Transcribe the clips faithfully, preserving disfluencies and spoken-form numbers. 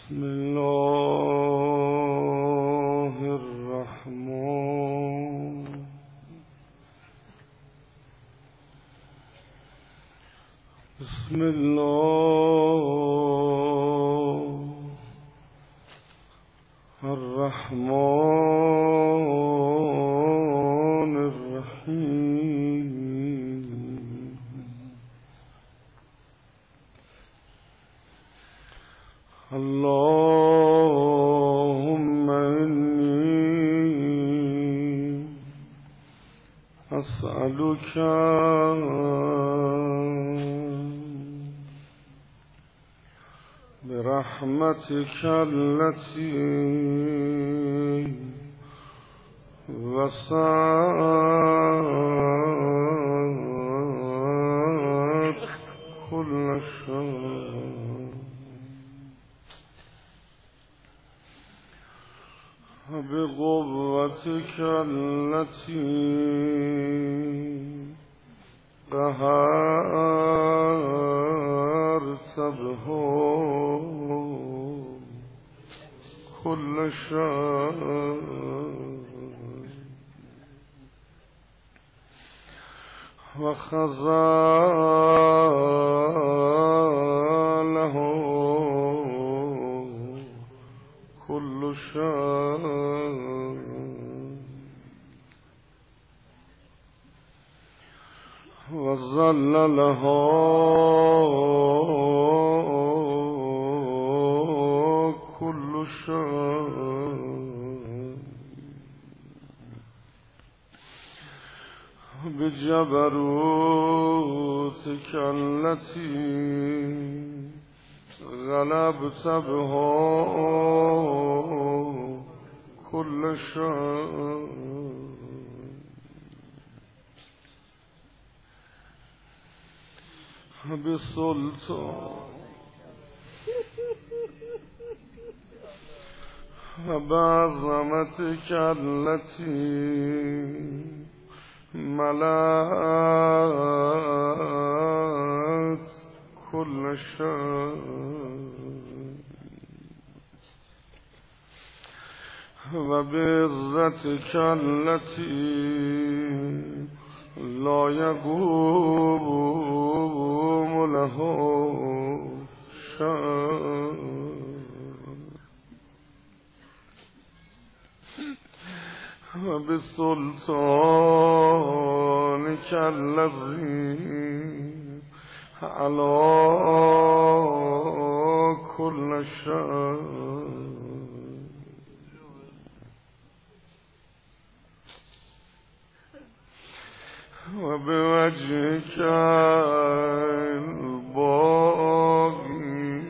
بسم الله الرحمن بسم الله الرحمن الرحیم اللهم إني أسألك برحمتك التي وسعت كل شيء بقوتك التي قهرت بها كل شيء وخذله كل شيء وذللها كل شيء بجبروتك التي غلبت بها كل شيء بسلطان وبعظمتك التي ملأت كل شيء وبعزتك التي لا يقوم له شيء وبسلطانك الذي على كل شيء وبوجهك الباقي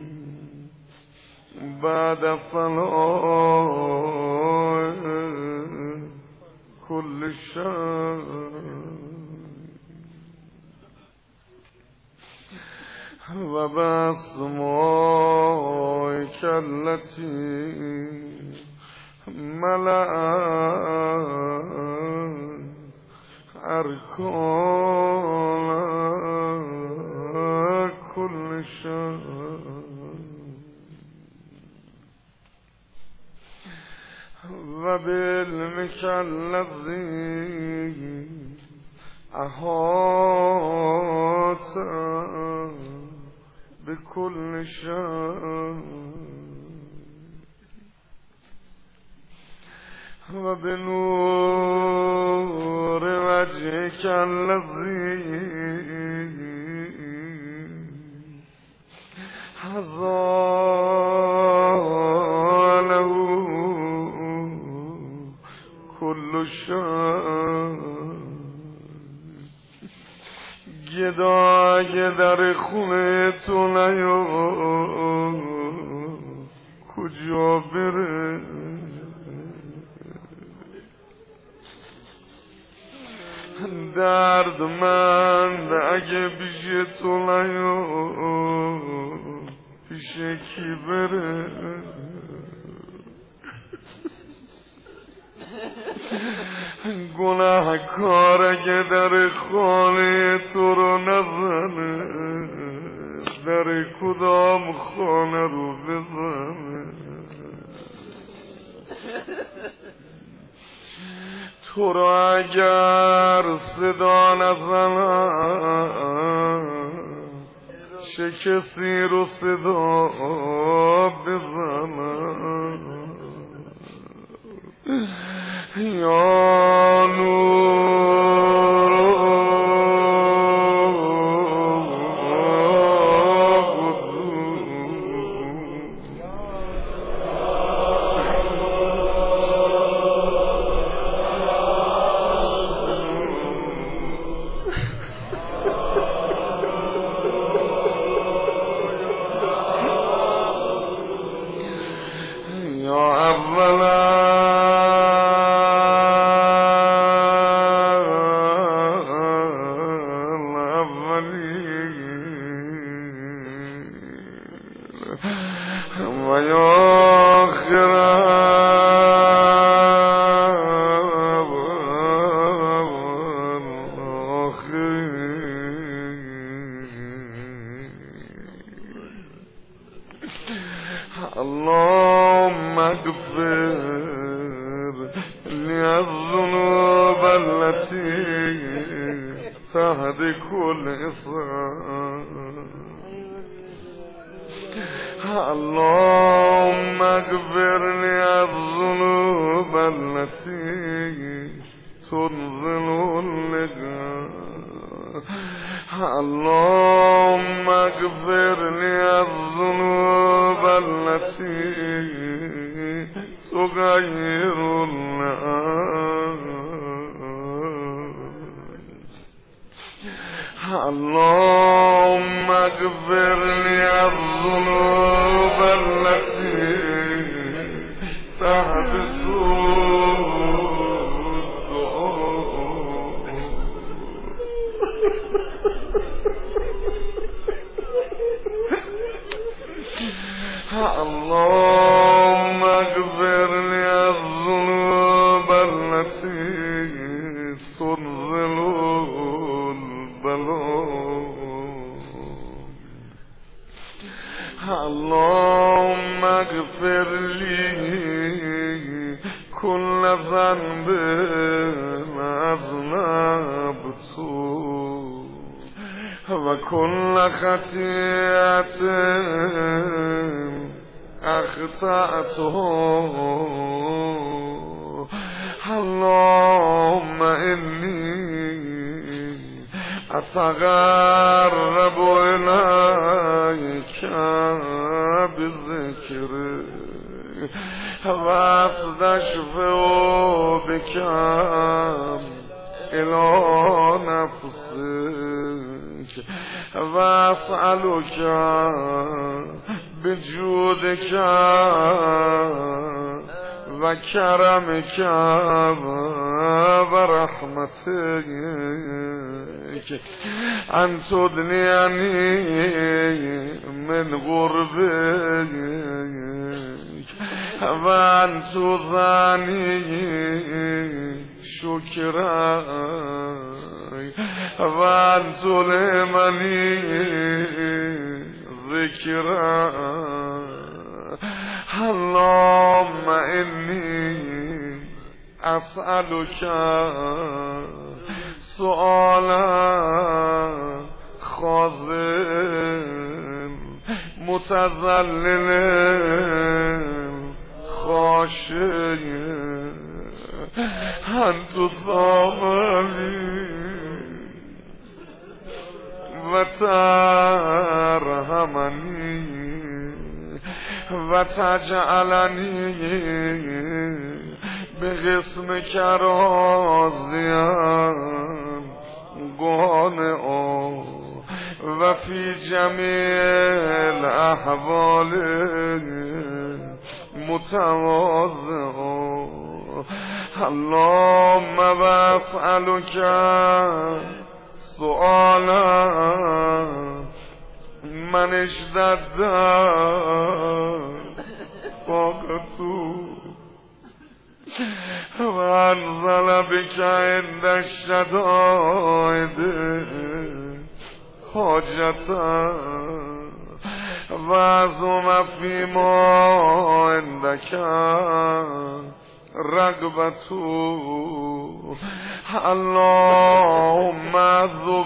بعد فناء كل شيء وبأسمائك التي ملأت أركان كل شيء وبعلمك الذي أحاط بكل شيء وبنور وجهك الذي حصاله كل شيء گدای در خونه تو نیا کجا بره دردمند اگه پیش تو نیا پیش کی بره گناهکار اگه در خانه تو رو نزنه در کدام خانه رو بزنه تو را اگر صدا نزنم چه کسی رو صدا بزنم یا نور اللهم اغفر لي الذنوب التي تهدك الإصرار اللهم اغفر لي الذنوب التي تنزل اللقاء اللهم اغفر لي الذنوب التي تغير الناس اللهم اغفر لي الذنوب التي تحبس اللهم اغفر لي الذنوب التي تنزل البلاء اللهم اغفر لي كل ذنب أذنبته وكل خطيئة أخطأته اللهم إني أتقرب إليك بذكرك وأستشفع بك إلى نفسك وأسألك بجودك وكرمك ورحمتك أن تدنيني من غربك وأن تذاني شكرك وأن تلهمني ذكرك اللهم إني أسألك سؤالا خازن متذلل خاشع أن تصامني وترحمني وتجعلني بقسمك راضيا قانعا وفي جميع الأحوال متواضعا اللهم واسألك سؤالا من اشتد طاقته وانزل بك عند الشدائد حاجتا و عظم فیما عندک رغبتو اللهم عظم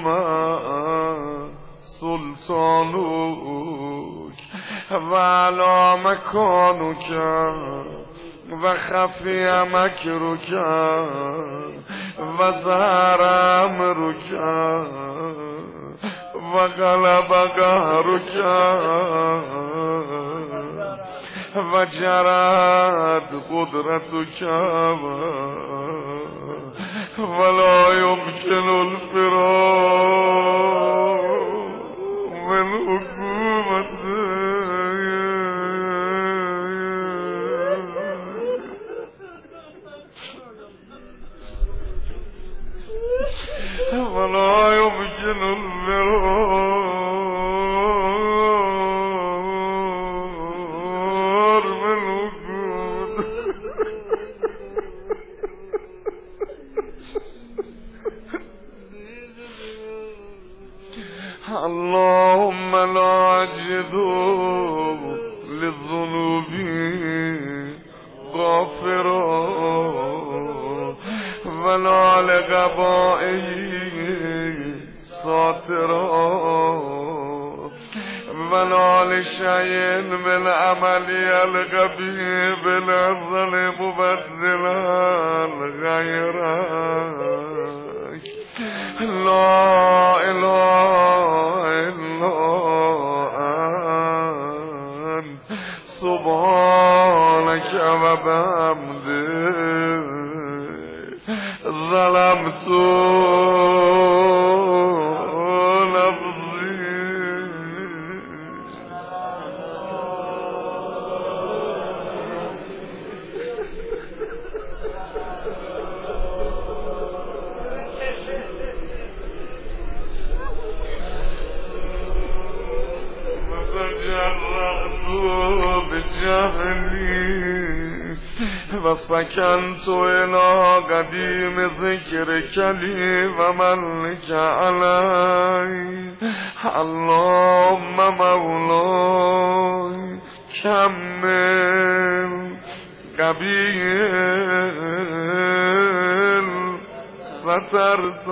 سلطانک و علی مکانک و خفی مکرک و ظهر امرک و غلب قهرک و جرت قدرتک ولا يمكن الفرار من حكومته ولا يمكن الفرار من حكومته اللهم لا أجد للذنوب غافرا ولا لقبائه ساترا ولا لشيء من عملي القبيح بالأفضل مبدلا غيرك لا إله إلا أنت سبحانك وبحمدك ظلمت نفسي وتجرأت بجهلي وسكنت إلى قديم ذكرك لي وملك علي اللهم مولاي كمل قبيل سترت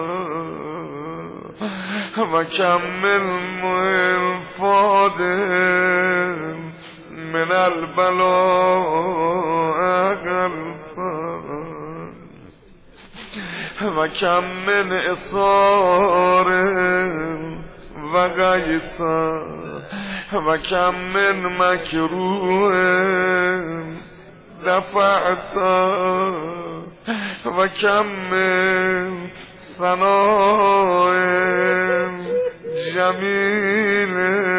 وكمل منفاد من البلاء أغلطان وكم من إصار وغيطا وكم من مكروه دفعتا وكم من ثناء جميل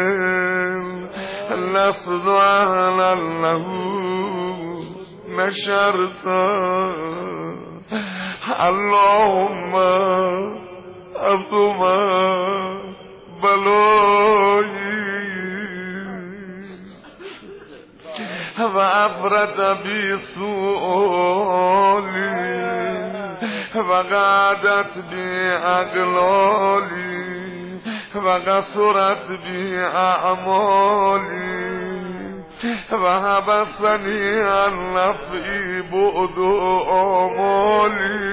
لست أهلا له نشرتا اللهم أثم بلائي وأفرد بي سؤالي وقعدت بي أغلالي وقصرت بي أعمالي وحبسني عن نفعي بعد آمالي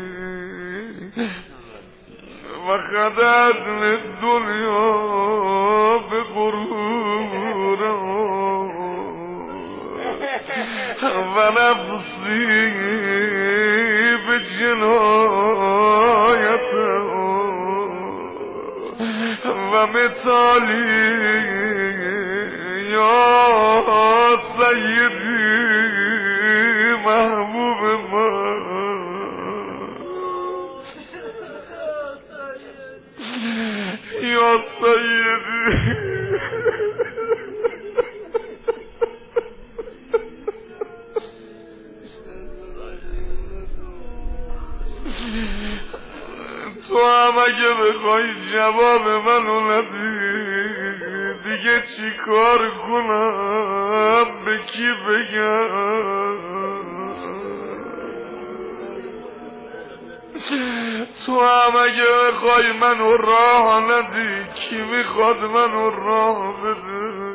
وخدعتني الدنيا بغرورها ونفسي بجنايته ومثالي يا سيدي محبوب ما يا سيدي تو هم اگه بخوای جواب منو ندی دیگه چی کار کنم به کی بگم تو هم اگه بخوای منو راه ندی کی میخواد منو راه بده؟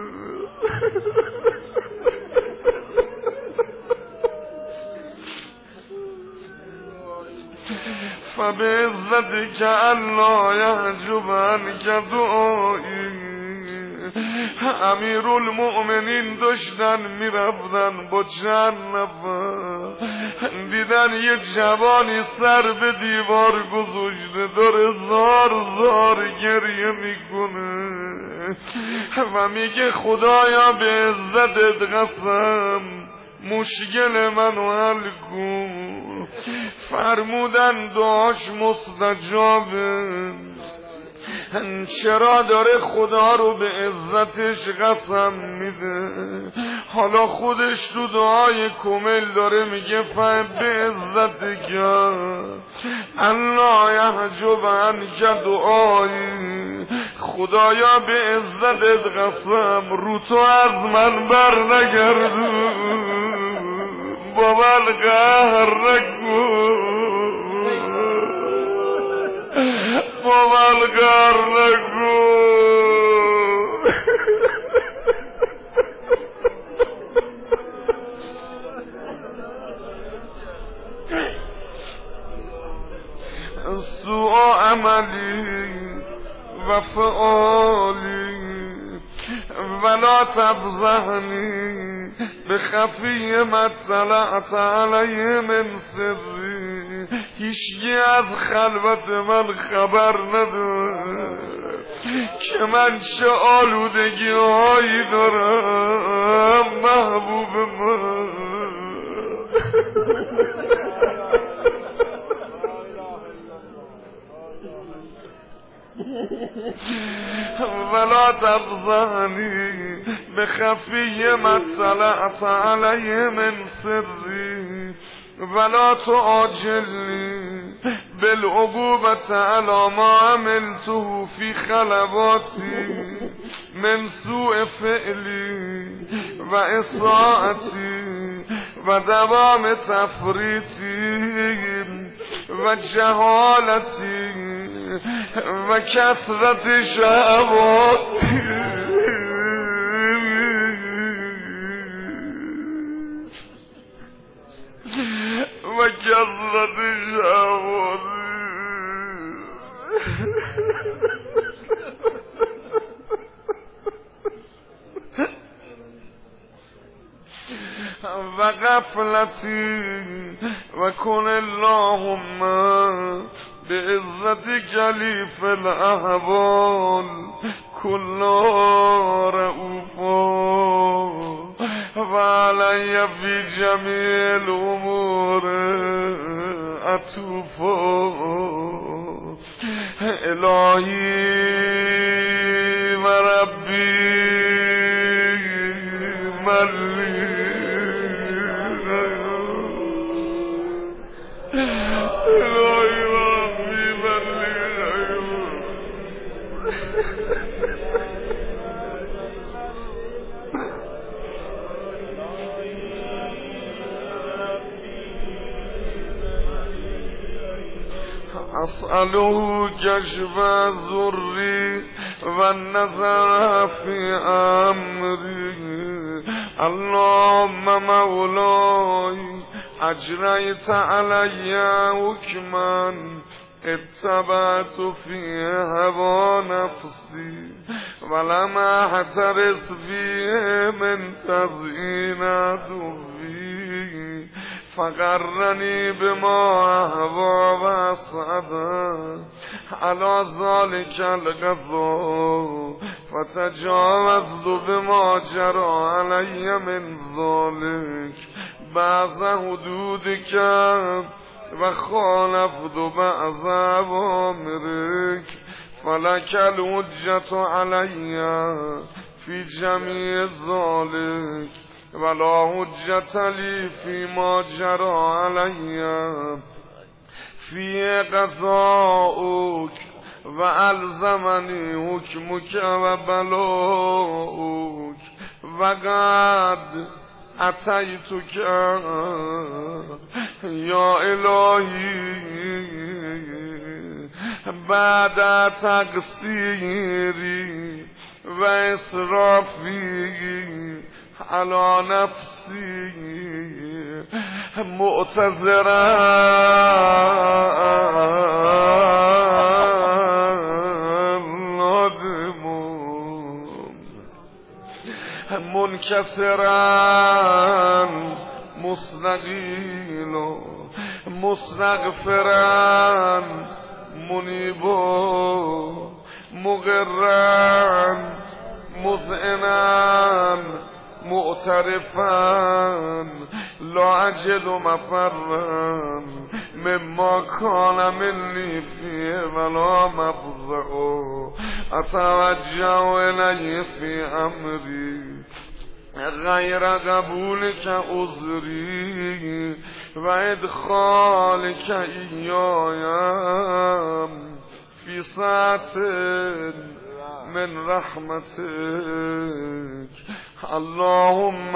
فبعزتك الله يحجب عنك دعایی. امیرالمؤمنین داشتن میرفتن با چند نفر، دیدن یه جوانی سر به دیوار گذاشته داره زار زار گریه میکنه و میگه خدایا به عزتت قسم مشکل منو حل کن. فرمودن دعاش مستجابه. چرا داره خدا رو به عزتش قسم میده؟ حالا خودش تو دعای کامل داره میگه فهم به عزتک الله یحجب عنک دعایی. خدایا به عزتت قسم رو تو از من بر نگردون، با من قهر نکن، با من قهر نکن. سوء عملی و فعالی ولا تفضحنی بخفی ما اطلعت علیه من سری. هیچگی از خلوت من خبر نداره که من چه آلودگی هایی دارم محبوب من. ولا تفضحنی بخفی ما اطلعت علیه من سری ولا تعاجلنی بالعقوبة على ما عملته في خلواتی من سوء فعلی و اساءتی و دوام تفریطی و جهالتی و کثرت شهواتی و کثرت شهواتی. و غفلتی و کن اللهم بعزتك لی فی الاحوال کلا رؤوفا و علی فی جمیع الامور عطوفا. الهی و ربی ملی الهی و ربی ملی اسأله کشف ضری و النظر فی امری. اللهم مولای اجریت علی حکما اتبعت فی هوا نفسی ولم احترس فیه من تزیین عدوی فقرنی بما اهوا و اسعدا علی ذلک القضا فتجاوزت بما جرى علی من ذلک بعض حدودک و خالفت بعض اوامرک فلک الحجة علی فی جمیع ذلک ولا حجة لی فی ما جرى علی فی قضاؤک و الزمنی حکمک و بلاؤک و قد اتیتک یا الهی بعد تقصیری و اسرافی علی نفسی معتذرا منکسرا مستقیل مستغفرا منیبا مقرا مذعنا معترفا لا اجد مفرا مما کان منی فیه ولا مفزع اتوجه الیه فی امری غیر قبول که عذری و ادخال که ایایم فی ساعت من رحمتک اللهم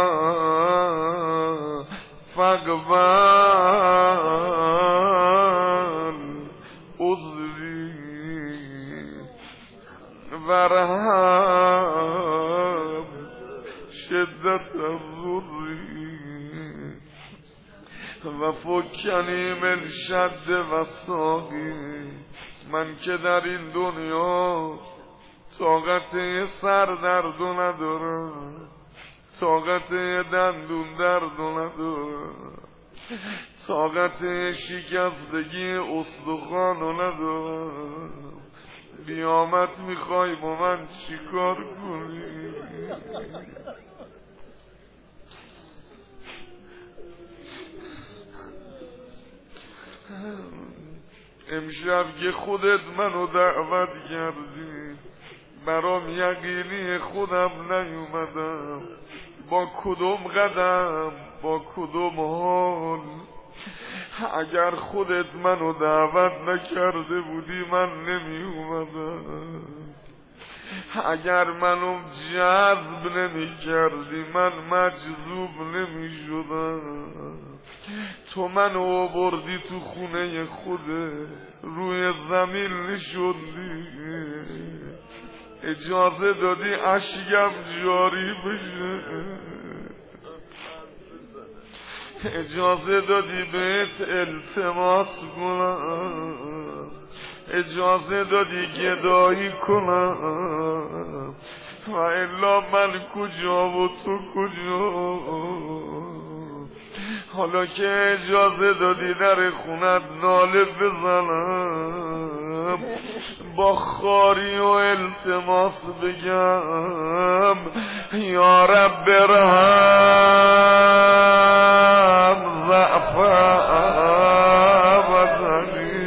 فاقبل عذری ورحم شدت الضری و فکنی من شد و ساقی. من که در این دنیا طاقت سر دردو ندارم، طاقت دندون دردو ندارم، طاقت شکستگی استخوانو ندارم. بیامت میخوای با من چیکار کنی؟ امشب که خودت منو دعوت کردی برام یقینی خودم نیومدم، با کدوم قدم با کدوم حال. اگر خودت منو دعوت نکرده بودی من نمی اومدم، اگر منو جذب نمی کردی من مجذوب نمی شدم. تو منو بردی تو خونه خوده، روی زمین نشوندی، اجازه دادی اشکم جاری بشه، اجازه دادی بهت التماس کنم، اجازه دادی گدایی کنم، و الا من کجا و تو کجا؟ حالا که اجازه دادی در خونت ناله بزنم، با خاری و التماس بگم یا رب برهم ضعفا بدنی.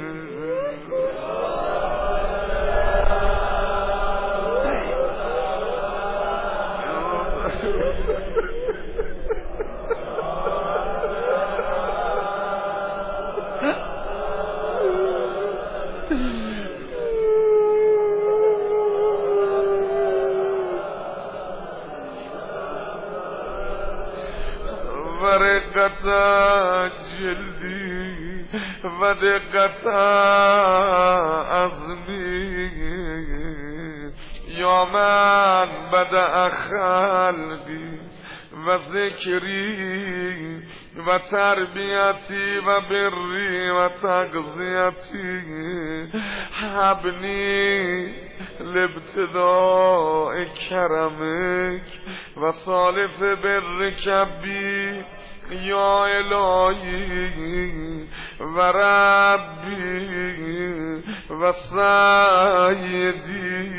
ورقت جلدی و دقت عظمی یا من بدأ خلقی و ذکری و تربیتی و بری و تغذیتی حبنی لابتداء کرمک و صالف برک بی یا الهی و ربی و سیدی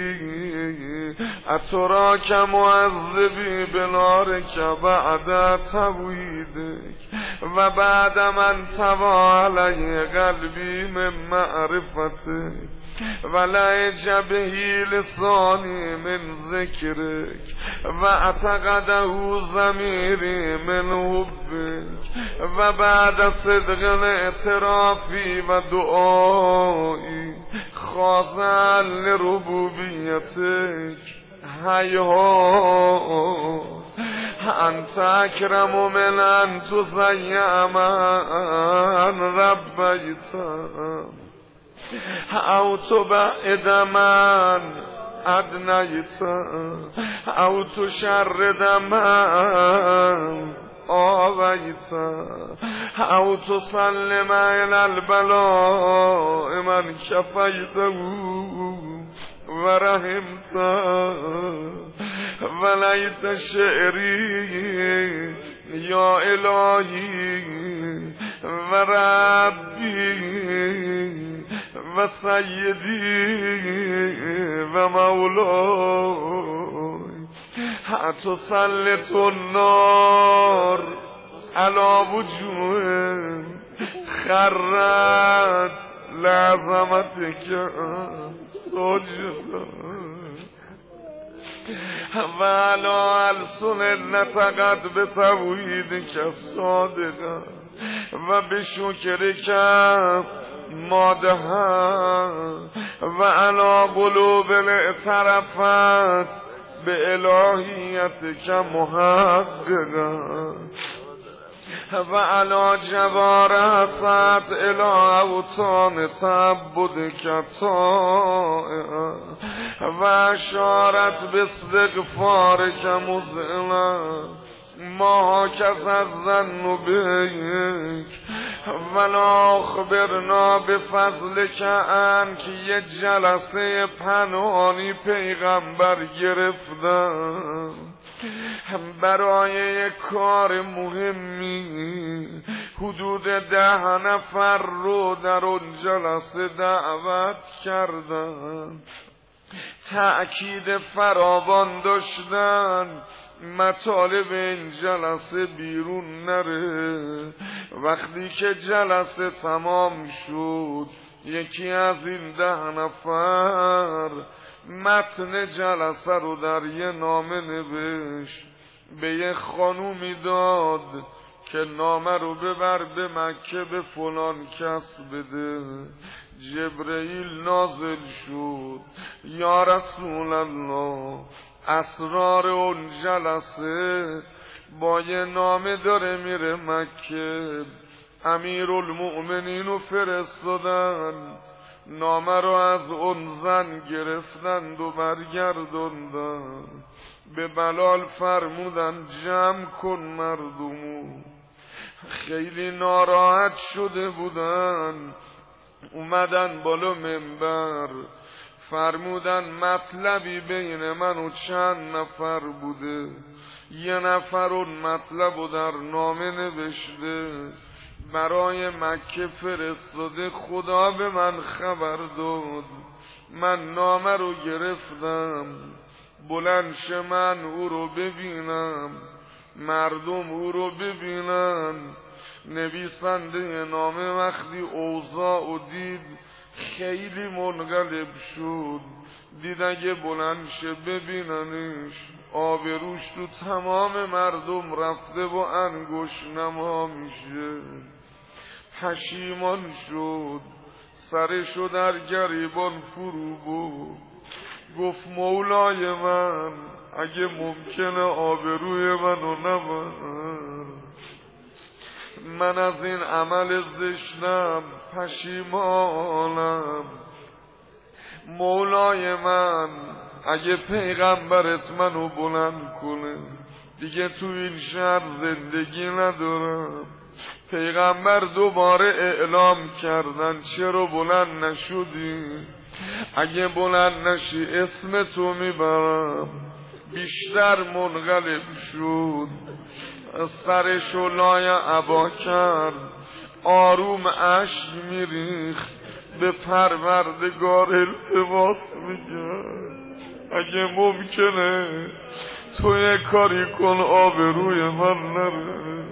اتراک معذبی بنارک بعد توحیدک و بعد من طوى علی قلبی من معرفتک و لهج به لسانی من ذکرک و اعتقده ضمیری من حبک و بعد صدق الاعترافی و دعایی خاضعا لربوبیتک. هیهات انت اکرم من ان تضیع من ربیتم او تبعد من ادنیتم او تشرد من آویتم او تسلم الى البلاء من کفیته و رحمتم ولیت شعری یا الهی و ربی و سیدی و مولای تسلط النار علی وجوه خرت لعظمتک سجدا و علی السن نطقت بتوحیدک صادقا و بشکرک مادها و علی قلوب الاعترفت به الهیتک محققا و علی جوارحت الى اوطان تعبدک طائعا و اشارت باستغفارک مذعنا ما هکذا الظن بک ولا اخبرنا بفضلک ان که یه جلسه پنهانی پیغمبر گرفتم برای کار مهمی حدود ده نفر رو در اون جلسه دعوت کردن، تأکید فراوان داشتن مطالب این جلسه بیرون نره. وقتی که جلسه تمام شد یکی از این ده نفر متن جلسه رو در یه نامه نوشت، به یه خانومی داد که نامه رو ببر به مکه به فلان کس بده. جبرئیل نازل شد، یا رسول الله اسرار اون جلسه با یه نامه داره میره مکه. امیرالمؤمنین رو فرستادن، نامه رو از اون زن گرفتند و برگردوندن. به بلال فرمودن جمع کن مردمو. خیلی ناراحت شده بودن، اومدن بالا منبر فرمودن مطلبی بین من و چند نفر بوده. یه نفر اون مطلب رو در نامه نوشته برای مکه فرستاده، خدا به من خبر داد، من نامه رو گرفتم، بلند شه من او رو ببینم، مردم او رو ببینن. نویسنده نامه وقتی اوضاع و دید خیلی منقلب شد، دید اگه بلند شه ببیننش آبروش تو تمام مردم رفته و انگوش نما میشه. پشیمان شد، سرشو در گریبان فرو بود، گفت مولای من اگه ممکنه آبروی منو نبر، من از این عمل زشتم پشیمانم. مولای من اگه پیغمبرت منو بلند کنه دیگه تو این شهر زندگی ندارم. پیغمبر دوباره اعلام کردن چرا بلند نشدی؟ اگه بلند نشی اسم تو میبرم. بیشتر منقلب شد، سرشو لای عبا کرد، آروم اشک میریخت، به پروردگار التماس میکرد اگه ممکنه تو یه کاری کن آبروی من نره.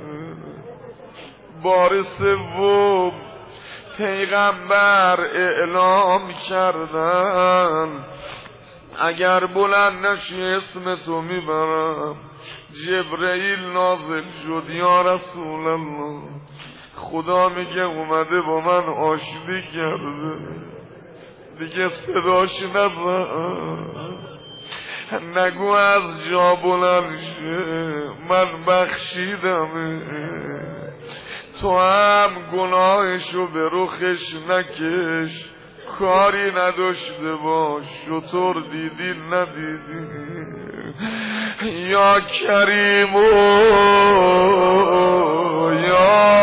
بار سوم پیغمبر اعلام کردن اگر بلند نشی اسم تو میبرم. جبرئیل نازل شد، یا رسول الله خدا میگه اومده با من آشتی کرده، دیگه صداش نزن. نگو از جا بلند شه من بخشیدم، تو هم گناهشو به رخش نکش، کاری نداشته باش شطور دیدی ندیدی. یا کریم و یا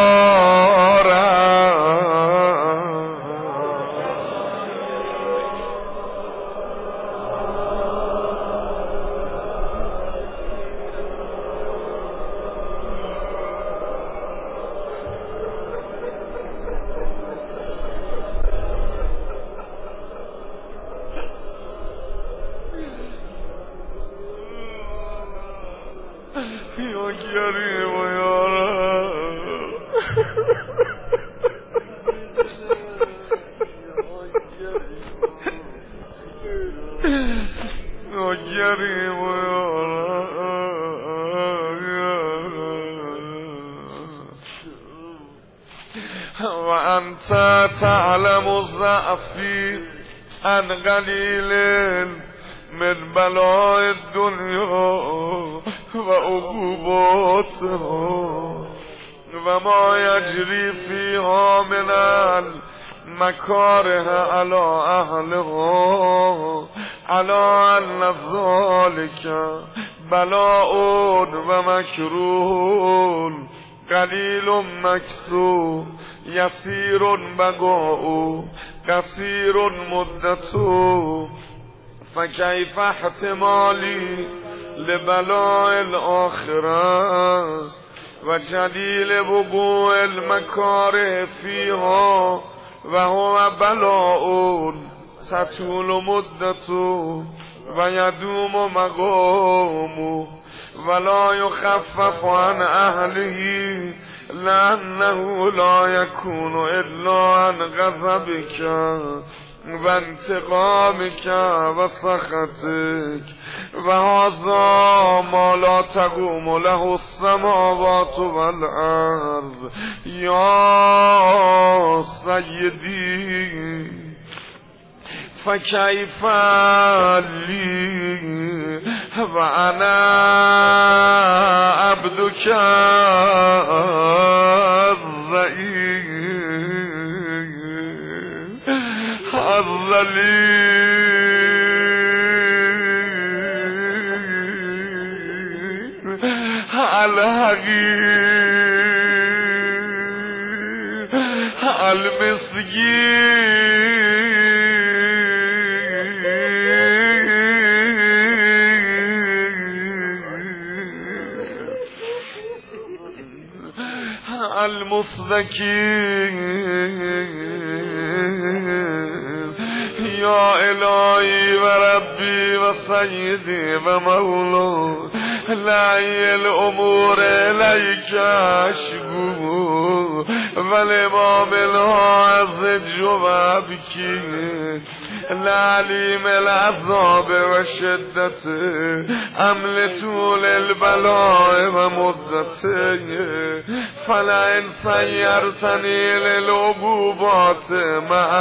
یا کریم و یا یا کریم و یا و انت تعلم ضعفی عن قلیل من بلاء الدنیا و عقوباتها و ما یجری فیها من المکاره علی اهلها علی ان ذلک بلاء و مکروه قلیل مکسور یسیر بقاء قصیر مدت، فکیف احتمالی لبلاء الآخرة و جلیل وقوع المکاره فیها و هو بلاء تطول مدت و یدوم مقام ولا یخفف عن اهله لانه لا یکون الا عن غضبک و انتقامک و سخطک و هذا ما لا تقوم له السماوات والارض یا سیدی فکیف لی و انا عبدک الضعیف الذلیل الحقیر المسکین المستکین یا الهی و ربی و سیدی و مولا لعی الامور الیک اشکو و لامام الحاضج و ابکی لعلیم العذاب و شدت عمل طول البلاء و مدته فلئن سیرتنی للعقوبات مع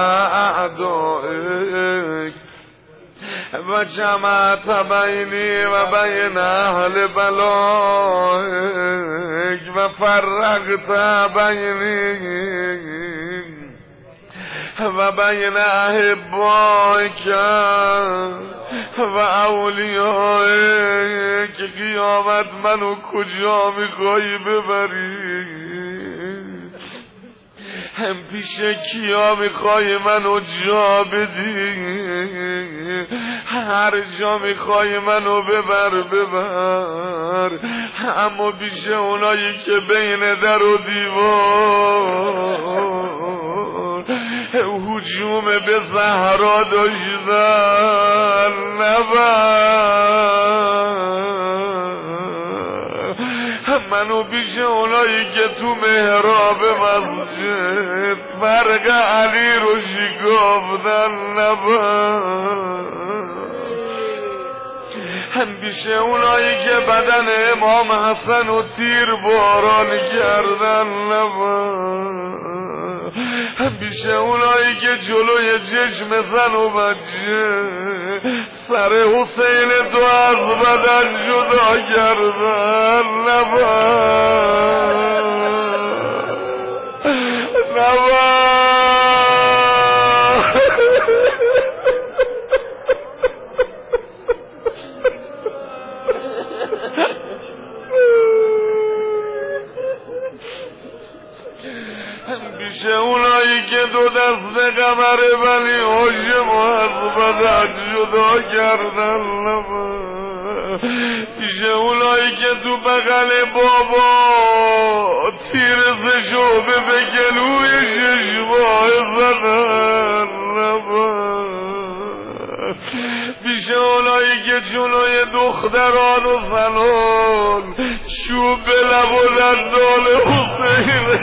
اعدائک و جمعت بینی و بین اهل بلائک و فرقت بینی و بین احبائک و اولیائک که قیامت منو کجا میخوایی ببری، هم پیش کیا میخوای منو جا بدی، هر جا میخوای منو ببر ببر، اما پیش اونایی که بین در و دیوار هجوم به زهرا داشتن نبر، منو پیش اونایی که تو محراب مسجد فرق علی رو شکافتن نبر، هم پیش اونایی که بدن امام حسن و تیر باران کردن نبر، پیش اونایی که جلوی چشم زن و بچه سر حسین تو از بدن جدا کردن. نباید پیش اونایی که دو دست قمر ولی هاشم از بدن جدا کردن. پیش اونایی که تو بغل بابا تیر زشوبه به گلوی ششماه زدن. پیش اونایی که جلوی دختران و زنان چوب به لب و دندان حسین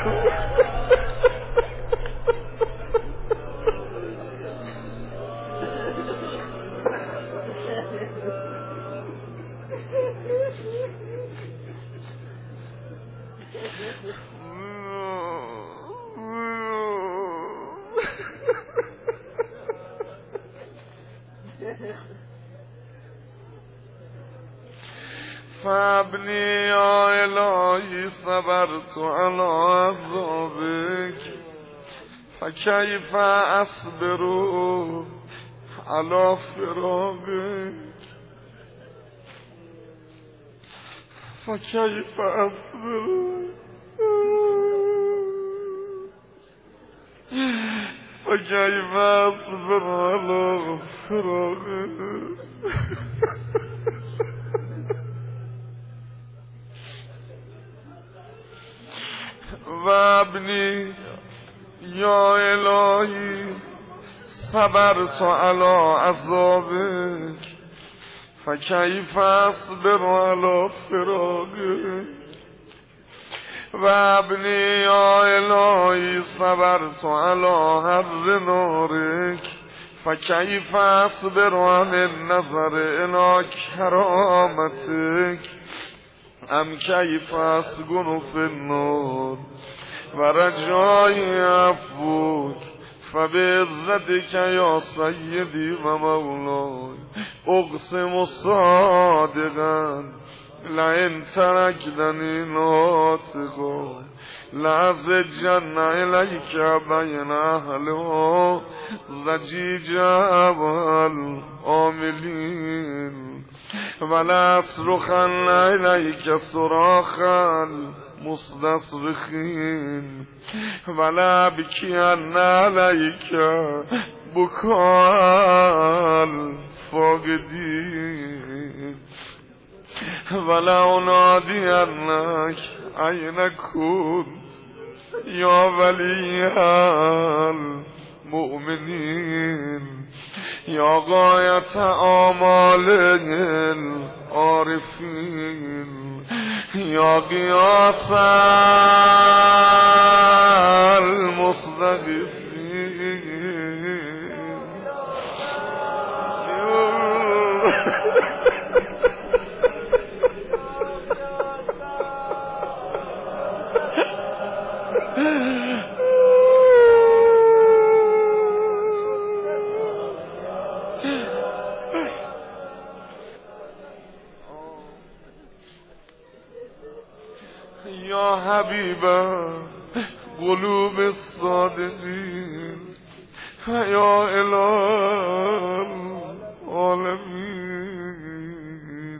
فابني يا إلهي صبرت على عذابك فكيف أصبر على فراقك فكيف أصبر فكيف أصبر على فراقك. وابني يا إلهي صبرت على عذابك فكيف أصبر على فراقك. وابني يا إلهي صبرت على حر نارك فكيف أصبر عن النظر إلى كرامتك ام كيف أسكن في النار ورجاي عفوك فبعزتك يا سيدي ومولاي اقسم صادقا لئن تركتني ناطقا لأزجن إليك بين أهلها زجيجا والعاملين ولا أصرخن إليك صراخا مستصرخين ولا أبكين عليك بكاء الفاقدين ولا أنادينك أين كنت يا ولي المؤمنين يا غاية آمال العارفين يا قياس المستغيثين. يا حبيب قلوب الصادقين يا إله العالمين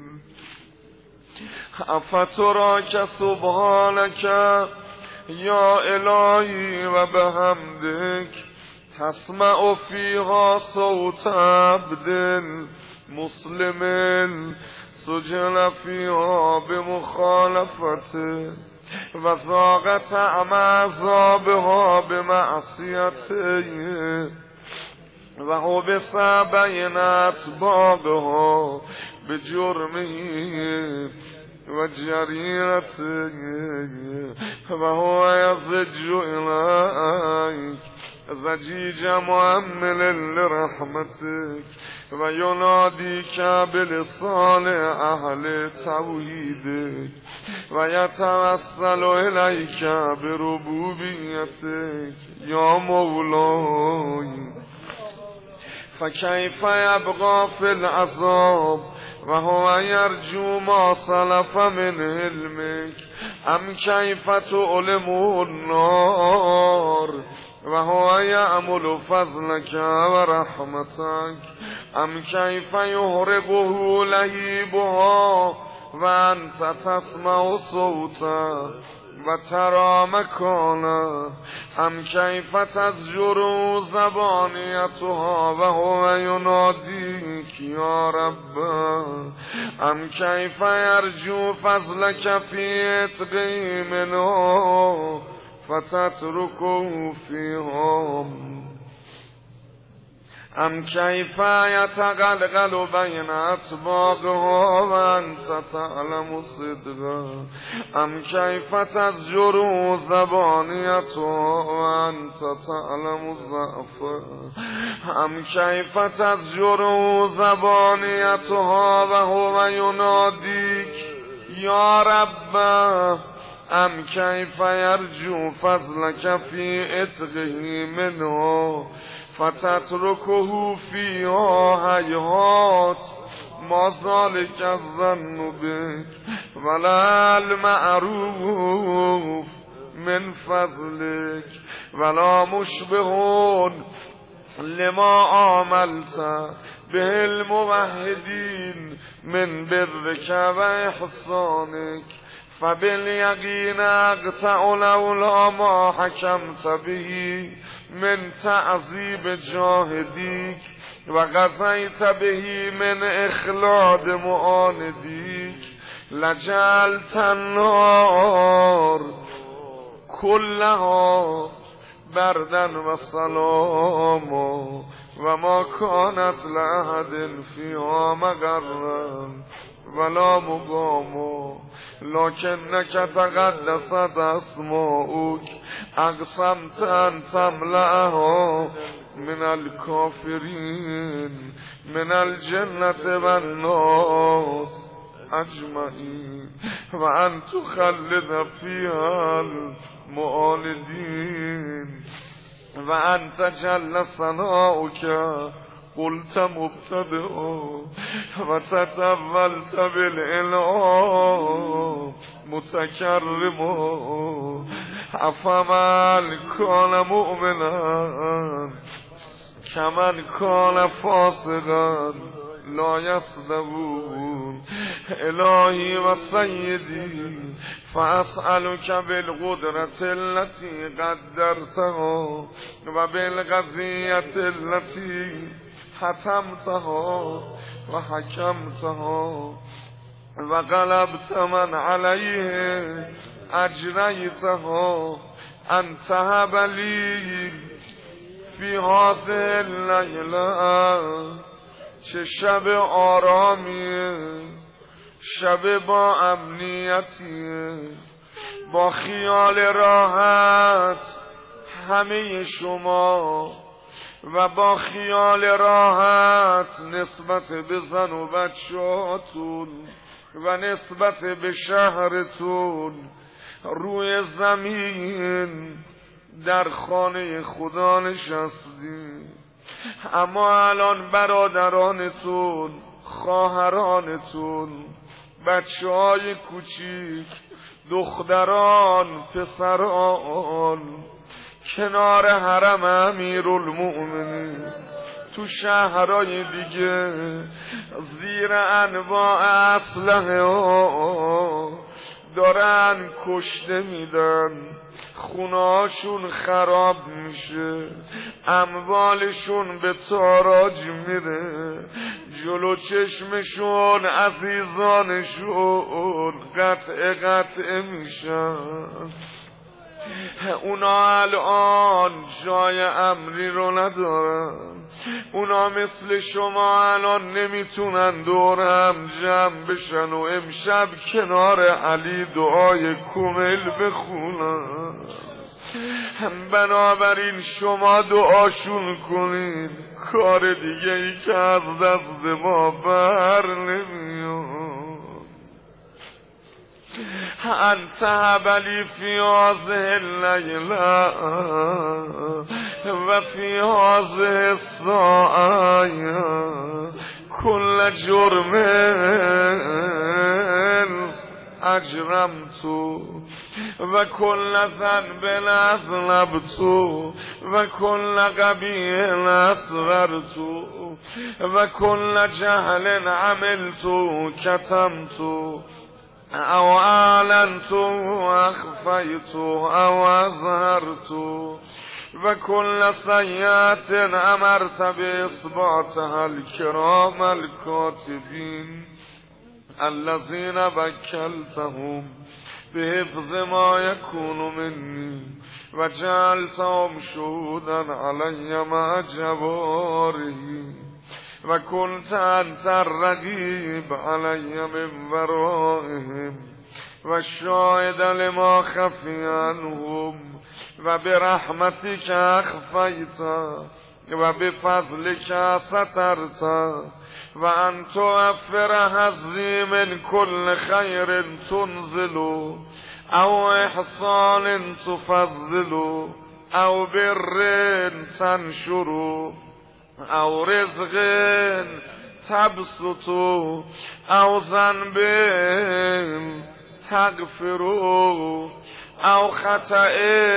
أفتراك سبحانك يا إلهي وبحمدك تسمع فيها صوت عبد مسلم سجن فيها بمخالفته وذاق طعم عذابها بمعصيته وحبس بين أطباقها بجرمه وجريرته وهو يضج إليك زجیج معمل لرحمتک و ینادیک بلسان اهل توحیدک و یتوسل الیک بربوبیتک یا مولای فکیف یبقى فی العذاب و هو یرجو ما سلف من علمک ام کیف تعلم النار و هو یعمل فضلک و رحمتک ام کیف یحرقه لهیبها و انت تسمع صوته و ترى مکانه ام کیف تزجر زبانیتها و هو ینادیک یا رب ام کیف یرجو فضلک فی عتقه منه فتترکه فیهم ام کیف یتقلقل بین اطباقها و انت تعلم صدقه ام کیف تزجر زبانیتها و انت تعلم ضعفه ام کیف تزجر زبانیتها و هو ینادیک یا رب ام کیف یرجو فضلک فی عتقه منه فتترکه فیها هیهات ما ذلک الظن بک ولا المعروف من فضلک ولا مشبه لما عاملت به الموحدین من برک و احسانک فبالیقین اقطع لولا ما حکمت به من تعذیب جاهدیک و قضیت به من اخلاد معاندیک لجعلت النار کلها بردا و سلام و ما کانت لأحد فیها مقرا ولا مقام لکنک تقدست اسماؤک اقسمت ان تملأها من الکافرین من الجنة و الناس اجمعین و ان تخلد فیها المعاندین و انت جل ثناؤک قلت مبتدئا و تتولت بالإنعام متکرما افمن کان مؤمنا کمن کان فاسقا لا یستوون الهی و سیدی فاسألک بالقدرة التي قدرتها و بالقضیة التي حتمتها و حکمتها و قلبت من علیه اجریتها ان تهب لی فی هذه اللیله چه شب آرامیه شب با امنیتیه با خیال راحت همه شما و با خیال راحت نسبت به زن و بچه‌هاتون و نسبت به شهرتون روی زمین در خانه خدا نشستین، اما الان برادرانتون، خواهرانتون، بچه های کوچیک، دختران، پسران کنار حرم امیرالمؤمنین تو شهرهای دیگه زیر انواع اسلحه ها دارن کشته میدن، خونهاشون خراب میشه، اموالشون به تاراج میره، جلو چشمشون عزیزانشون قطع قطع میشن. اونا الان جای امری رو ندارن، اونا مثل شما الان نمیتونن دور هم جمع بشن و امشب کنار علی دعای کمیل بخونن. بنابراین شما دعاشون کنین، کار دیگه ای که از دست ما بر نمیاد. انت هبلی فی هذه اللیله و فی هذه الساعه کل جرم اجرمت و کل ذنب اذنبت و کل قبیح اسررت و کل جهل عملت کتمت او اعلنت و اخفیت او اظهرت و کل سیئت امرت باثباتها الکرام الکاتبین الذین وکلتهم بحفظ ما یکون منی و جعلتهم شهودا علی مع جوارحی و کنت انت الرقیب علی من ورائهم و شاهد لما خفی عنهم و برحمتک اخفیت و بفضلک سترت و ان توفر حظی من کل خیر تنزل او احسان تفضل او بر تنشر او رزق تبسط او ذنب تغفر او خطأ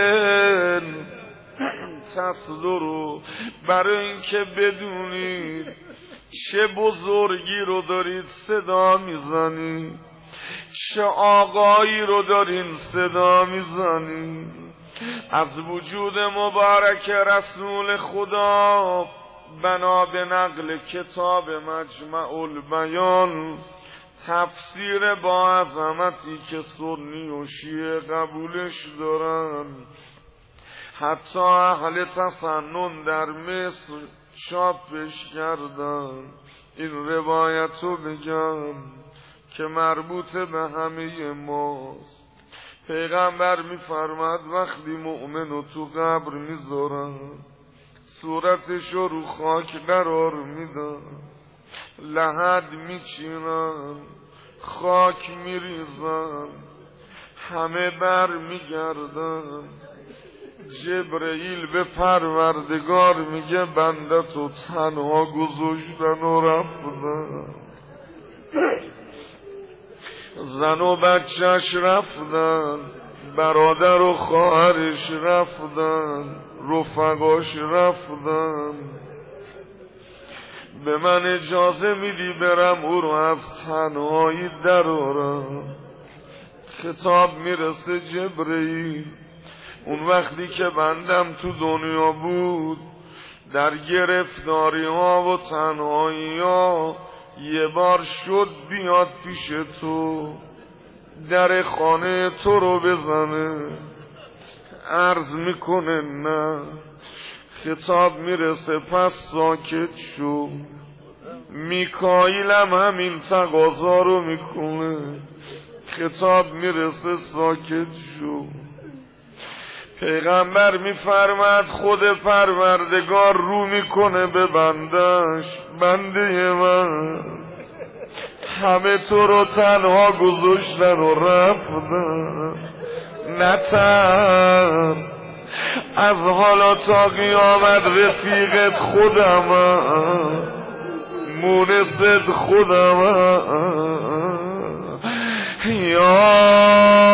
تصدر. برای اینکه بدونید چه بزرگی رو دارید صدا میزنید، چه آقایی رو دارین صدا میزنید. از وجود مبارک رسول خدا بنا به نقل کتاب مجمع البیان تفسیر با عظمتی که سنی و شیعه قبولش دارن، حتی اهل تسنن در مصر چاپش کردن. این روایتو بگم که مربوط به همه ماست. پیغمبر میفرماد وقتی مؤمنو تو قبر میذارن صورتشو رو خاک قرار میدن، لحد میچینن، خاک میریزن، همه بر میگردن. جبرئیل به پروردگار میگه بنده تو تنها گذاشتن و رفتن، زن و بچهش رفتن، برادر و خواهرش رفتن، رفقاش رفتن. به من اجازه میدی برم او رو از تنهایی درارم؟ خطاب میرسه جبرئیل اون وقتی که بندم تو دنیا بود در گرفتاری ها و تنهایی ها یه بار شد بیاد پیش تو، در خانه تو رو بزنه، عرض میکنه نه. خطاب میرسه پس ساکت شو. میکائیل هم همین تقاضا رو میکنه. خطاب میرسه ساکت شو. پیغمبر میفرماد خود پروردگار رو میکنه به بندش، بنده من همه تو رو تنها گذاشتن و رفتن، نترس، از حالا تا قیامت رفیقت خودمم، مونست خودمم. یا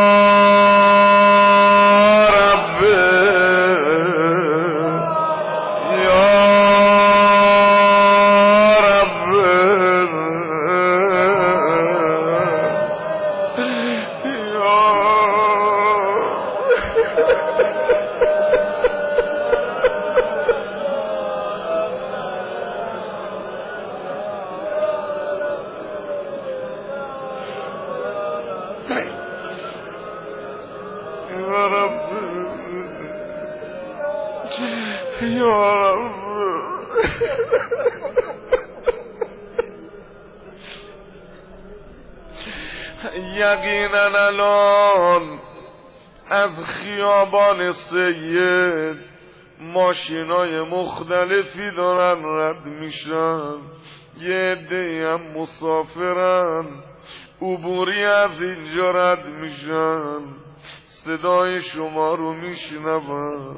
یقینا الان از خیابان سید ماشینای مختلفی دارن رد میشن، یه عده‌ای هم مسافرن عبوری از اینجا رد میشن، صدای شما رو میشنون،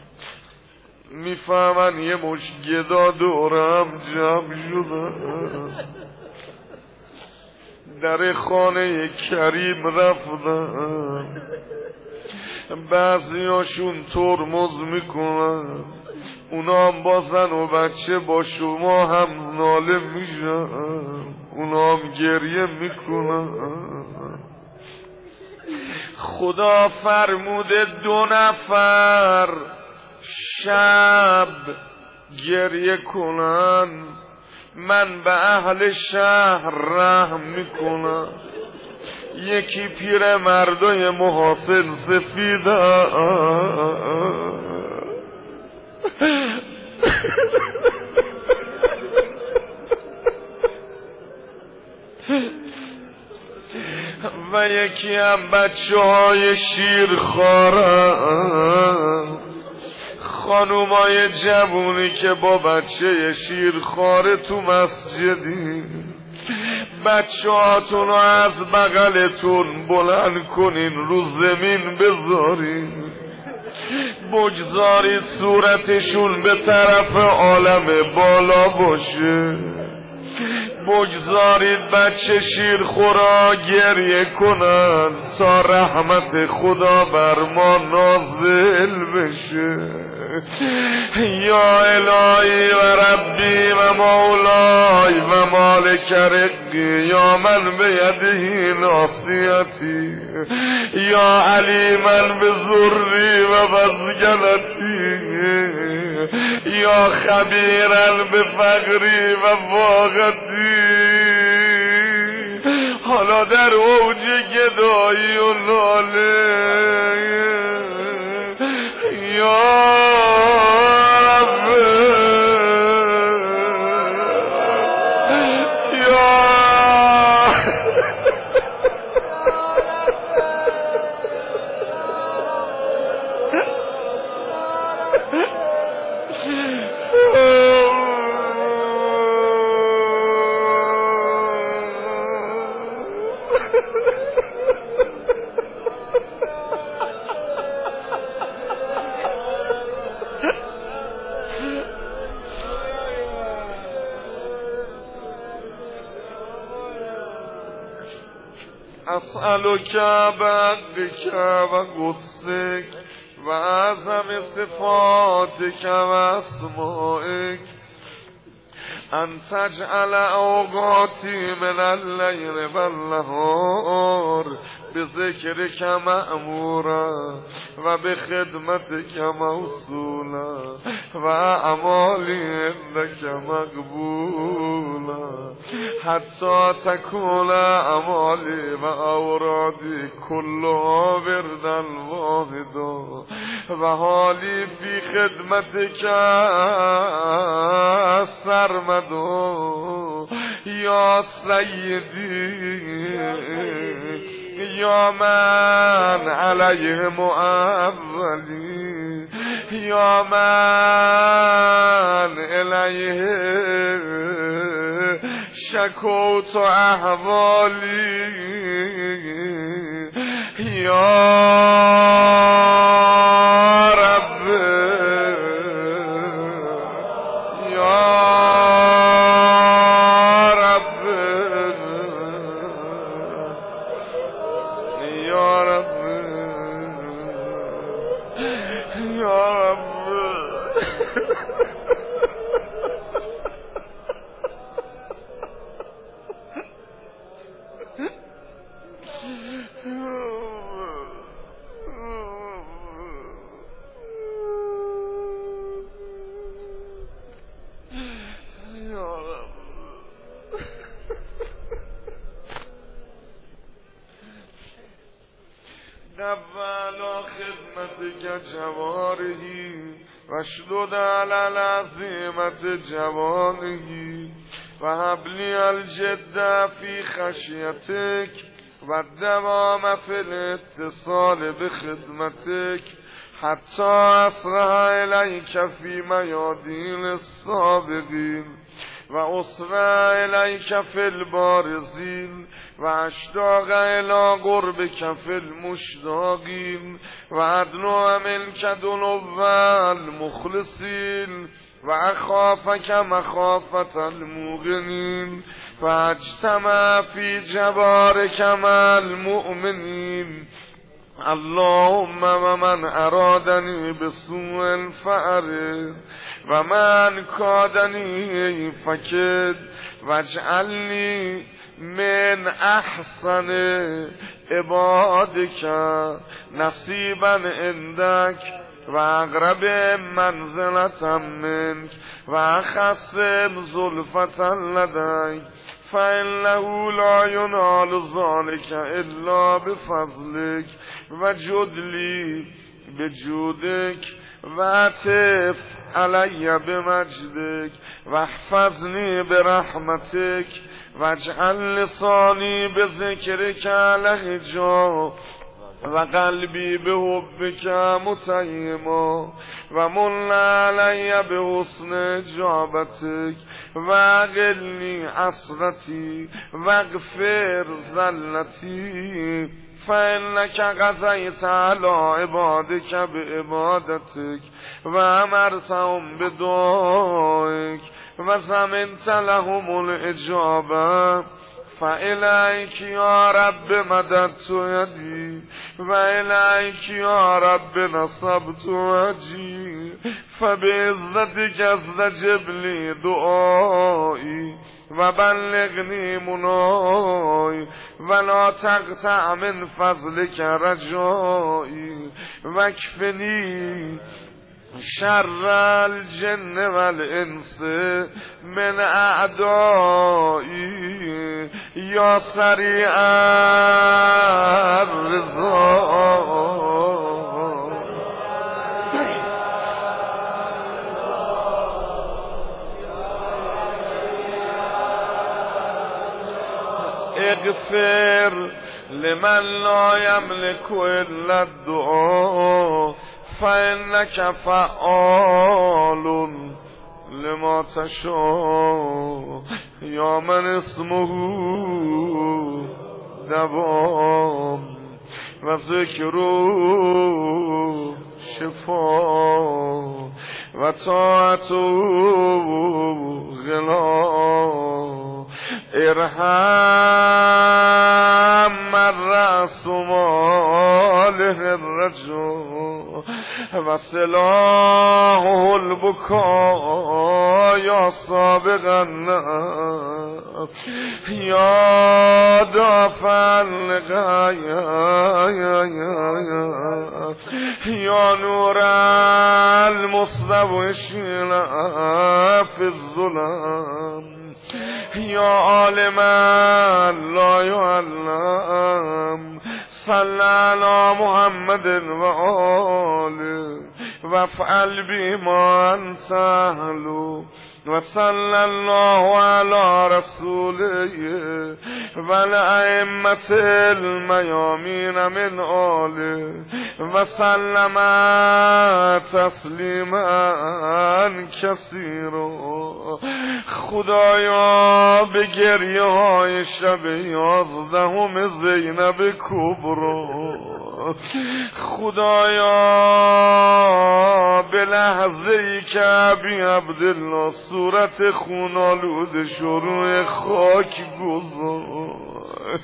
میفهمن یه مش گدا دورم جمع شدن، در خانه کریم رفتن، بعضی هاشون ترمز میکنن، اونا هم با زن و بچه با شما هم ناله میشن، اونا هم گریه میکنن. خدا فرموده دو نفر شب گریه کنن، من به اهل شهر رحم میکنم. یکی پیر مردای محاسن سفیده و یکی هم بچه های شیرخوارن، خانومای جوونی که با بچه شیرخواره تو مسجدی، بچه هاتون رو از بغلتون بلند کنین رو زمین بذارین، بگذارید صورتشون به طرف عالم بالا باشه، بگذارید بچه شیرخورا گریه کنن تا رحمت خدا بر ما نازل بشه. یا الهی و ربی و مولای و مالک رقی، یا من بیده ناصیتی، یا علیما بذری و بزگلتی، یا خبیرا بفقری و واقتی. حالا در اوج گدایی و ناله، یا رب یا اسألک بعدک و قدسک و اعظم صفاتک و اسمائک ان تجعل اوقاتی من اللیل و النهار بذکرک مأمورا و بخدمتک موصولا و اعمالی عندک مقبولا، حتی تکون اعمالی و اورادی کلها وردا واحدا و حالی فی خدمتک سرمدو یا سیدی، یا من علیه معولی، یا من الیه شکوت احوالی، یا رب یا رب یا رب یا رب نوّلا خدمتك جوارحي واشدد على العزيمة جوانحي وهب لي الجد في خشيتك و دوام فی الاتصال بخدمتک حتی اسرع الیک فی میادین السابقین و اسرع الیک فی البارزین و اشتاق الی قربک فی المشتاقین و ادنو منک دنو المخلصین و اخافک مخافت الموقنین و اجتمع فی جوارک مع المؤمنین اللهم و من ارادنی بسوء الفعل و من کادنی فکد واجعلنی من احسن عبادک نصیبا عندک و اقرب منزلتا منک و اخصم زلفتا لدیک فإنه لا ينال ذلك إلا بفضلك وجدلي بجودك وعطف علي بمجدك واحفظني برحمتك واجعل لساني بذكرك لهجا و قلبی به حبک متیما و من علی به حسن اجابتک و اقلنی عصرتی و اغفر زلتی فإنک قضیت علی عبادک بعبادتک و امرتهم بدعائک و ضمنت لهم الاجابه فإلیک یا رب مددت یدی و الیک یا رب نصبت وجهی فبعزتک استجب لی دعایی و بلغنی منایی ولا تقطع من فضلک رجایی واکفنی شر الجن والانس من اعدایی یا سریع الرضا اغفر لمن لا یملک الا الدعاء فإنك فعال لما تشاء یا من اسمه دوام و ذکره شفا و طاعته غنا ارحم من رأس ماله الرجل و سلاحه البکا یا سابق الناس یا دافع الغیاث یا نور المستوشین فی الظلام یا عالما لا یعلم صلی علی محمد و آله وافعل بما انت اهل و صلی الله علی رسوله و الائمة المیامین من آله و سلم تسلیما کثیرا. خدایا به گریه های شب یازدهم زینب کبرا، خدایا به لحظه ای که ابی عبدالله صورت خونالود شروع خاک گذاشت،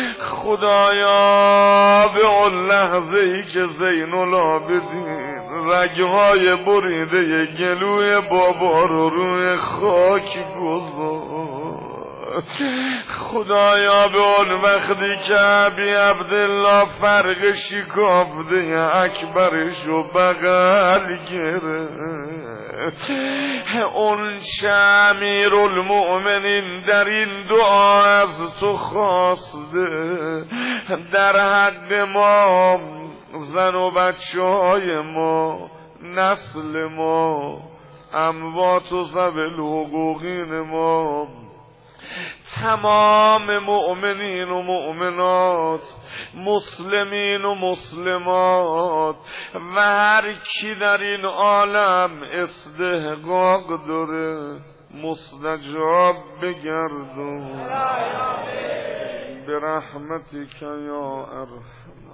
خدایا به اون لحظه ای که زین العابدین رگهای بریده گلوی بابا رو روی خاک گذاشت، خدایا به اون وقتی که ابی عبدالله فرق شکافته اکبرش و بغل گرفت، اون امیر المؤمنین در این دعا از تو خواسته در حد ما، زن و بچه های ما، نسل ما، اموات و ذوی الحقوقین ما، تمام مؤمنین و مؤمنات، مسلمین و مسلمات و هر کی در این عالم استحقاق داره مستجاب بگردون برحمتک یا ارحم